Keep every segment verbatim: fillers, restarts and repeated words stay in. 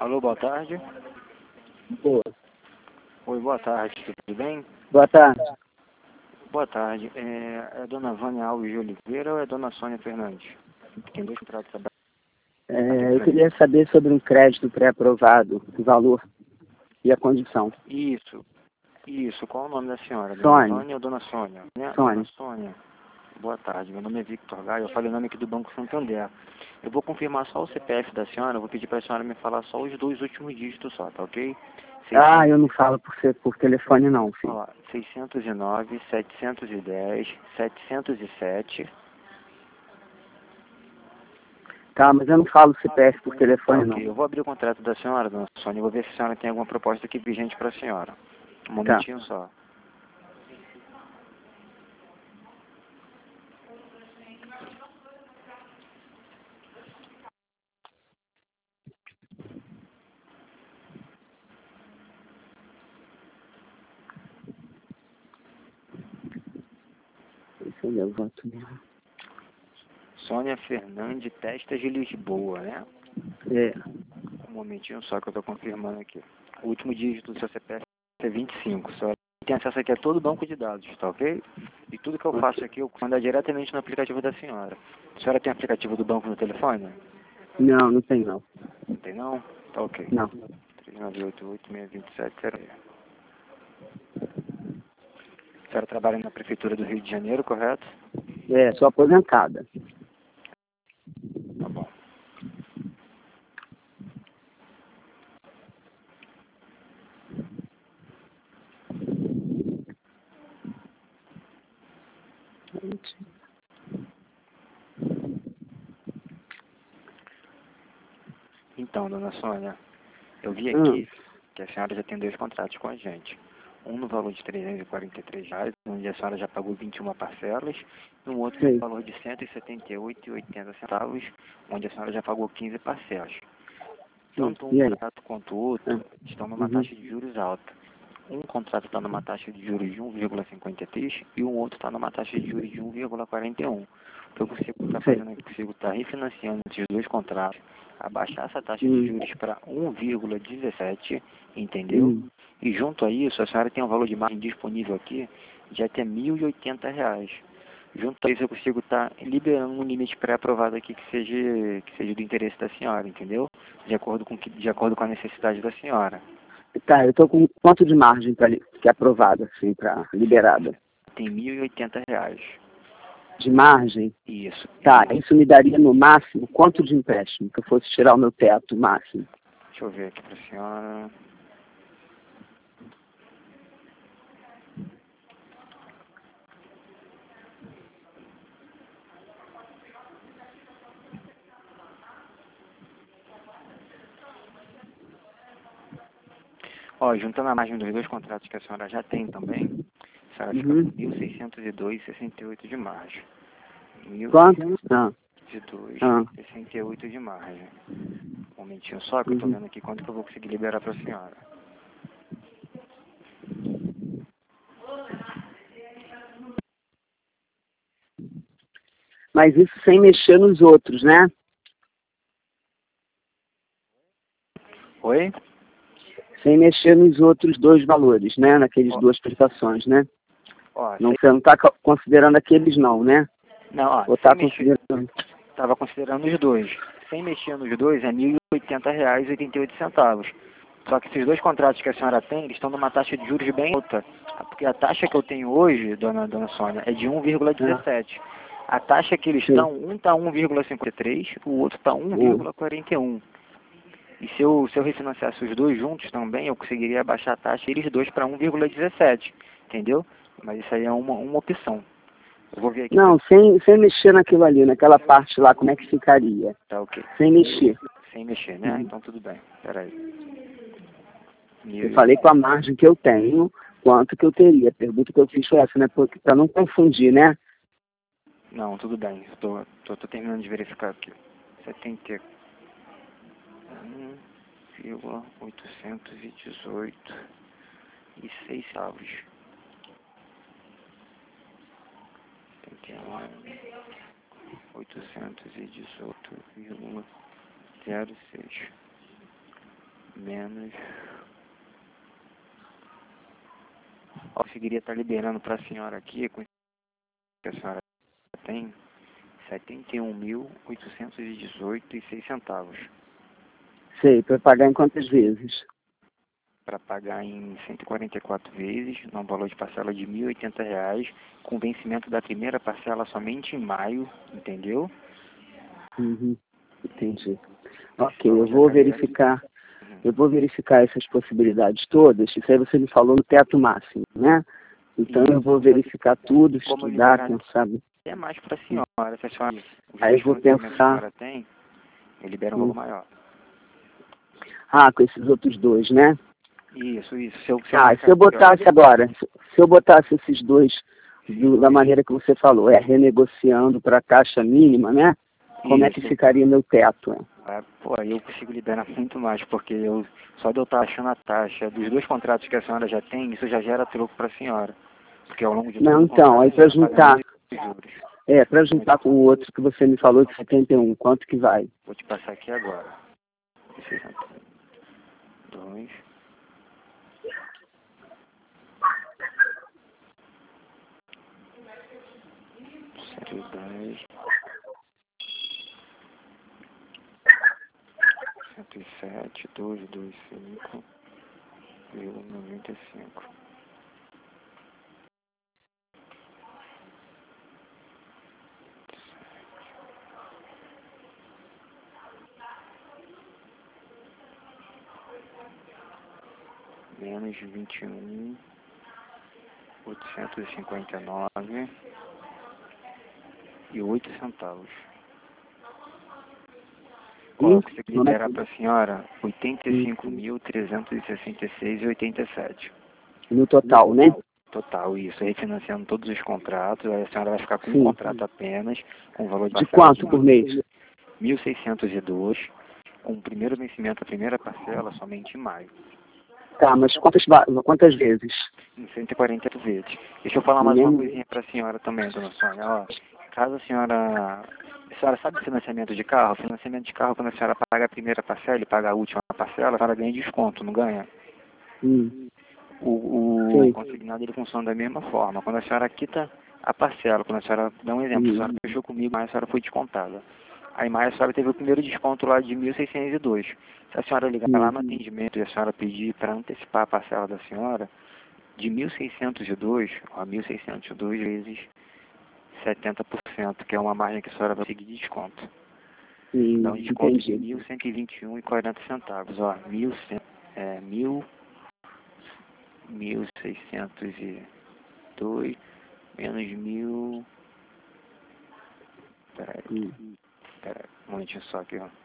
Alô, boa tarde. Boa. Oi, boa tarde, tudo bem? Boa tarde. Boa tarde. É, é a dona Vânia Alves de Oliveira ou é a dona Sônia Fernandes? Tem dois contratos abertos. É, eu queria saber sobre um crédito pré-aprovado, o valor e a condição. Isso, isso. Qual o nome da senhora? Dona Sônia. Vânia ou dona Sônia? Né? Sônia. Dona Sônia. Boa tarde, meu nome é Victor Gaio, eu falei o nome aqui do Banco Santander. Eu vou confirmar só o C P F da senhora, eu vou pedir para a senhora me falar só os dois últimos dígitos só, tá ok? Ah, eu não falo por, ser, por telefone não, filho. Ó, seiscentos e nove, setecentos e dez, setecentos e sete. Tá, mas eu não falo C P F por Tá, telefone ok. não. Eu vou abrir o contrato da senhora, dona Sônia, eu vou ver se a senhora tem alguma proposta aqui vigente para a senhora. Um Tá. momentinho só. Esse é o meu voto mesmo. Sônia Fernandes Testas de Lisboa, né? É. Um momentinho só que eu estou confirmando aqui. O último dígito do seu C P F é vinte e cinco. A senhora tem acesso aqui a todo o banco de dados, tá ok? E tudo que eu faço Ok. aqui eu mando diretamente no aplicativo da senhora. A senhora tem aplicativo do banco no telefone? Não, não tem não. Não tem não? Tá ok. Não. três nove oito oito, seis dois sete zero. A senhora trabalha na Prefeitura do Rio de Janeiro, correto? É, sou aposentada. Tá bom. Então, dona Sônia, eu vi aqui Hum, que a senhora já tem dois contratos com a gente. Um no valor de trezentos e quarenta e três reais, onde a senhora já pagou vinte e uma parcelas, e um outro no sei. valor de cento e setenta e oito reais e oitenta centavos, onde a senhora já pagou quinze parcelas. Hum, Tanto um e aí? contrato quanto o outro Ah, estão numa uhum. taxa de juros alta. Um contrato está numa taxa de juros de um vírgula cinquenta e três e um outro está numa taxa de juros de um vírgula quarenta e um. O que eu consigo estar Sei. fazendo é que consigo estar refinanciando esses dois contratos, abaixar essa taxa de Hum, juros para um vírgula dezessete, entendeu? hum. E junto a isso, a senhora tem um valor de margem disponível aqui de até mil e oitenta reais. Junto a isso, eu consigo estar liberando um limite pré-aprovado aqui que seja, que seja do interesse da senhora, entendeu? De acordo com, que, de acordo com a necessidade da senhora. Tá, eu tô com quanto de margem para que é aprovada, assim, para liberada? Tem mil e oitenta reais. De margem? Isso, Tá, isso. isso me daria no máximo quanto de empréstimo? Que eu fosse tirar o meu teto máximo. Deixa eu ver aqui para a senhora. Ó, juntando a margem dos dois contratos que a senhora já tem também, a senhora fica Uhum. com mil seiscentos e dois vírgula sessenta e oito de margem. Quanto? Ah, ah. mil seiscentos e dois vírgula sessenta e oito de margem. Um momentinho só que eu tô Uhum. vendo aqui quanto que eu vou conseguir liberar para a senhora. Mas isso sem mexer nos outros, né? Oi? Sem mexer nos outros dois valores, né? Naqueles Ó, duas prestações, né? ó, Não, sem, você não está considerando aqueles não, né? não, ó, Ou sem está mexer, considerando? tava considerando os dois. Sem mexer nos dois é mil e oitenta reais e oitenta e oito centavos. Só que esses dois contratos que a senhora tem, eles estão numa taxa de juros bem alta. Porque a taxa que eu tenho hoje, dona, dona Sônia, é de um vírgula Ah, dezessete. A taxa que eles sim. estão, um está um vírgula cinquenta e três, o outro está um Ah, vírgula quarenta e um. E se eu, se eu refinanciasse os dois juntos também, eu conseguiria abaixar a taxa eles dois para um vírgula dezessete. Entendeu? Mas isso aí é uma, uma opção. Eu vou ver aqui para... não, sem, sem mexer naquilo ali, naquela parte lá, como é que ficaria? Tá ok. Sem mexer. Sem mexer, né? Uhum. Então tudo bem. Peraí. Eu Mil... falei com a margem que eu tenho, quanto que eu teria. A pergunta que eu fiz foi essa, né? Para não confundir, né? Não, tudo bem. Estou tô, tô, tô terminando de verificar aqui. setenta e um vírgula oitocentos e dezoito e seis centavos. setenta e um, oitocentos e dezoito vírgula zero seis. menos... Eu conseguiria estar liberando para a senhora aqui, com que a senhora tem, setenta e um mil, oitocentos e dezoito e seis centavos. Sei, para pagar em quantas vezes? Para pagar em cento e quarenta e quatro vezes, num valor de parcela de mil e oitenta reais, com vencimento da primeira parcela somente em maio, entendeu? Uhum, entendi. Ok, eu vou verificar, eu vou verificar essas possibilidades todas. Isso aí você me falou no teto máximo, né? Então eu vou verificar tudo, Como estudar, liberar quem sabe. é mais para a senhora, se a senhora, os Aí dois eu vou financiamentos que a pensar. senhora tem, eu libero um Hum. valor maior. Ah, com esses outros dois, né? Isso, isso. Se eu, se eu Ah, se eu botasse agora, se se eu botasse esses dois do- da maneira que você falou, é renegociando para a taxa mínima, né? Como é que Isso. ficaria meu teto? É? Ah, pô, aí eu consigo liberar muito mais, porque eu, só de eu estar achando a taxa dos dois contratos que a senhora já tem, isso já gera troco para a senhora. Porque ao longo de todo Não, o então, contrato aí a para senhora paga juntar, menos juros. é, para juntar com o outro que você me falou de setenta e um, quanto que vai? Vou te passar aqui agora. sessenta e dois. cento e dez. cento e sete, doze, doze, cinco, noventa e cinco. Menos vinte e um, oitocentos e cinquenta e nove e oito centavos. Ó, eu consigo liberar para a senhora oitenta e cinco mil, trezentos e sessenta e seis e oitenta e sete. No total, né? Total, isso. Refinanciando todos os contratos, aí a senhora vai ficar com um Sim. contrato apenas, com valor de De parcela quanto por mês? mil seiscentos e dois, com o primeiro vencimento, a primeira parcela, somente em maio. Tá, mas quantas, va- quantas vezes? Em cento e quarenta vezes. Deixa eu falar mais uma Nem- coisinha para a senhora também, dona Sônia. Ó, caso a senhora... A senhora sabe financiamento de carro? Financiamento de carro, quando a senhora paga a primeira parcela e paga a última parcela, a senhora ganha desconto, não ganha? Hum. O, o Sim. consignado ele funciona da mesma forma. Quando a senhora quita a parcela, quando a senhora dá um exemplo, a Hum. senhora fechou comigo, mas a senhora foi descontada. Aí mais a senhora teve o primeiro desconto lá de mil seiscentos e dois. Se a senhora ligar lá no atendimento e a senhora pedir para antecipar a parcela da senhora, de mil seiscentos e dois, ó, mil seiscentos e dois vezes setenta por cento, que é uma margem que a senhora vai seguir de desconto. Hum, Dá um desconto de entendi. mil cento e vinte e um e quarenta centavos. Ó, mil, é, mil, mil seiscentos e dois menos mil... Peraí, Hum. peraí, um momentinho só aqui, ó.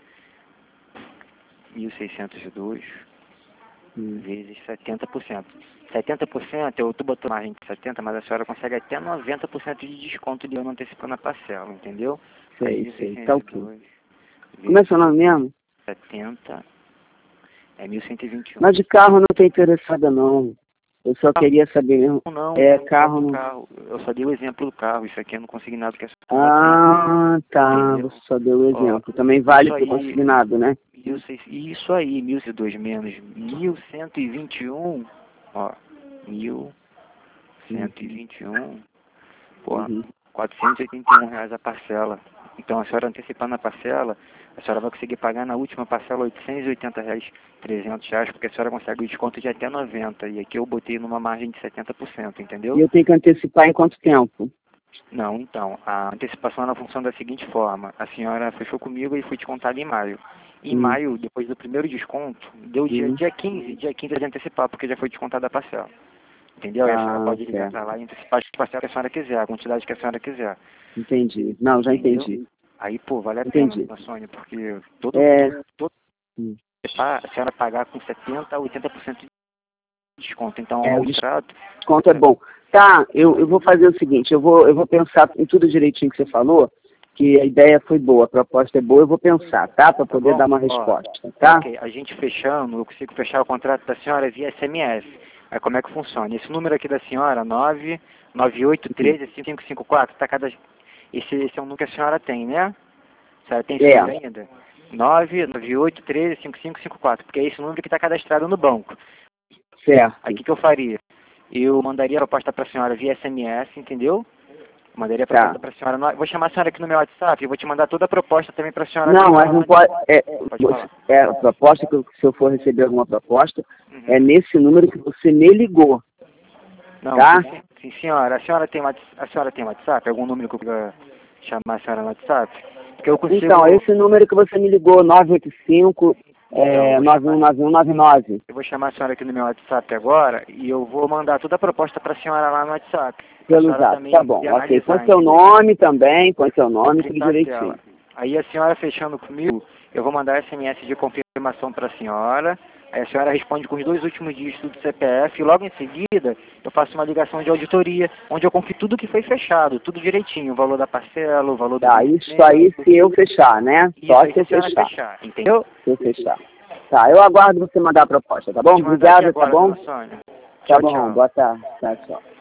mil seiscentos e dois Hum. vezes setenta por cento. setenta por cento, eu tô botando margem de setenta, mas a senhora consegue até noventa por cento de desconto de ano antecipando a parcela, entendeu? Sei, Aí sei. Tá ok. dois Como é seu nome mesmo? setenta é mil cento e vinte e um. Mas de carro eu não tô interessada, não. Eu só queria saber mesmo. Não, É, não, carro só do não. carro. Eu só dei o exemplo do carro. Isso aqui eu não consegui nada que a senhora Ah, tá. entendeu? Você só deu o Ó, exemplo. Também vale isso pro aí, consignado, né? mil e seiscentos, isso aí, mil e dois menos mil cento e vinte e um, ó, mil cento e vinte e um, pô, Uhum. quatrocentos e oitenta e um reais a parcela. Então a senhora antecipando a parcela, a senhora vai conseguir pagar na última parcela oitocentos e oitenta reais, trezentos reais, porque a senhora consegue o desconto de até noventa, e aqui eu botei numa margem de setenta por cento, entendeu? E eu tenho que antecipar em quanto tempo? Não, então, a antecipação ela funciona da seguinte forma. A senhora fechou comigo e foi descontada em maio. Em Hum. maio, depois do primeiro desconto, deu dia, Hum. dia quinze, dia quinze de antecipar, porque já foi descontada a parcela. Entendeu? Aí a senhora Ah, pode ligar certo. para lá e antecipar a parcela que a senhora quiser, a quantidade que a senhora quiser. Entendi. Não, já Entendeu? entendi. Aí, pô, vale a Entendi. pena, dona Sônia, porque todo, É. todo, todo Hum. a senhora pagar com setenta a oitenta por cento de desconto. Então, É, é o um extrato. desconto é bom. Tá, eu, eu vou fazer o seguinte, eu vou, eu vou pensar em tudo direitinho que você falou, que a ideia foi boa, a proposta é boa, eu vou pensar, tá? Para poder bom? dar uma Ó, resposta, tá? Ok, a gente fechando, eu consigo fechar o contrato da senhora via S M S. Aí como é que funciona? Esse número aqui da senhora, nove nove oito um três cinco cinco cinco quatro, tá cada... esse, esse é o número que a senhora tem, né? A senhora tem esse É. número ainda? nove nove oito um três cinco cinco cinco quatro, porque é esse número que está cadastrado no banco. Certo. Aí o que, que eu faria? Eu mandaria a proposta para a senhora via S M S, entendeu? Mandaria a proposta Tá. para a senhora. No... Vou chamar a senhora aqui no meu WhatsApp e vou te mandar toda a proposta também para a senhora. Não, mas não pode. É, pode falar. é a proposta que eu- se eu for receber alguma proposta, Uhum. é nesse número que você me ligou. Não, Tá? sim, sim, senhora. A senhora tem Whats- a senhora tem WhatsApp? Algum número que eu consiga chamar a senhora no WhatsApp? Porque eu consigo. Então, esse número que você me ligou, nove oito cinco, é, Então, nove um nove um nove nove. Eu vou chamar a senhora aqui no meu WhatsApp agora e eu vou mandar toda a proposta para a senhora lá no WhatsApp. Pra Pelo senhora zap, também tá bom. se Ok, põe analisar, seu entendeu? nome também, põe seu nome, tudo Gritar direitinho. tela. Aí a senhora fechando comigo, eu vou mandar S M S de confirmação para a senhora. Aí a senhora responde com os dois últimos dígitos do C P F e logo em seguida eu faço uma ligação de auditoria, onde eu confio tudo que foi fechado, tudo direitinho, o valor da parcela, o valor do Tá, isso vencimento, aí se eu fechar, né? isso Só aí se eu se a senhora fechar. fechar, entendeu? Se eu fechar. Tá, eu aguardo você mandar a proposta, tá bom? Vou te mandar aqui Obrigado, tá agora, bom? dona Sônia. Tá Tchau, bom, tchau. boa tarde. Tchau, tchau.